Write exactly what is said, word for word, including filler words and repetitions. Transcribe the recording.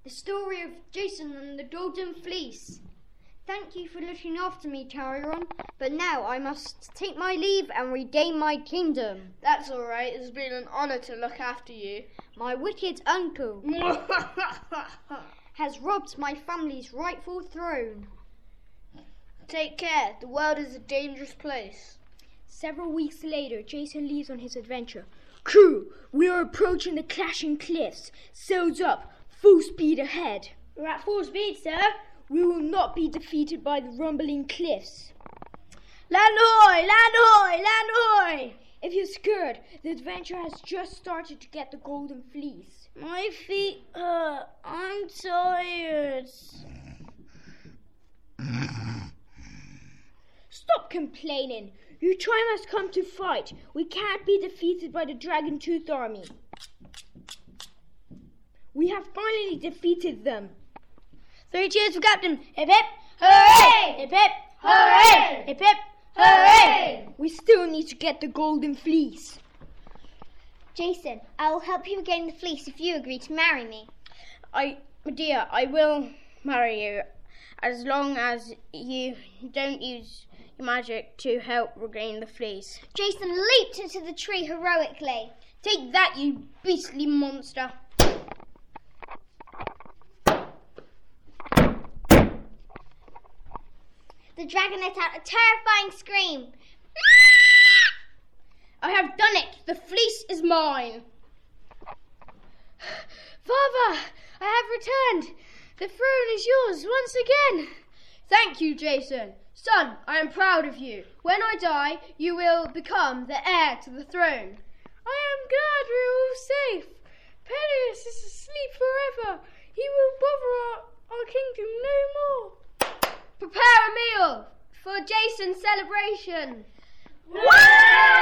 The story of Jason and the Golden Fleece. Thank you for looking after me, Carrion, but now I must take my leave and regain my kingdom. That's all right. It's been an honour to look after you. My wicked uncle has robbed my family's rightful throne. Take care. The world is a dangerous place. Several weeks later, Jason leaves on his adventure. Crew, we are approaching the clashing cliffs. Sails up. Full speed ahead. We're at full speed, sir. We will not be defeated by the rumbling cliffs. Land ahoy! Land ahoy! Land ahoy! If you're scared, the adventure has just started to get the Golden Fleece. My feet hurt. I'm tired. Stop complaining. Your time has come to fight. We can't be defeated by the Dragon Tooth army. We have finally defeated them. Three cheers for Captain. Hip hip. Hooray! Hip hip. Hooray! Hip hip. Hooray! We still need to get the Golden Fleece. Jason, I will help you regain the fleece if you agree to marry me. I, dear, I will marry you as long as you don't use your magic to help regain the fleece. Jason leaped into the tree heroically. Take that, you beastly monster. The dragon let out a terrifying scream. I have done it. The fleece is mine. Father, I have returned. The throne is yours once again. Thank you, Jason. Son, I am proud of you. When I die, you will become the heir to the throne. I am glad we're all safe. Peleus is asleep forever. He will bother our, our kingdom no more. Prepare a meal for Jason's celebration. Wow!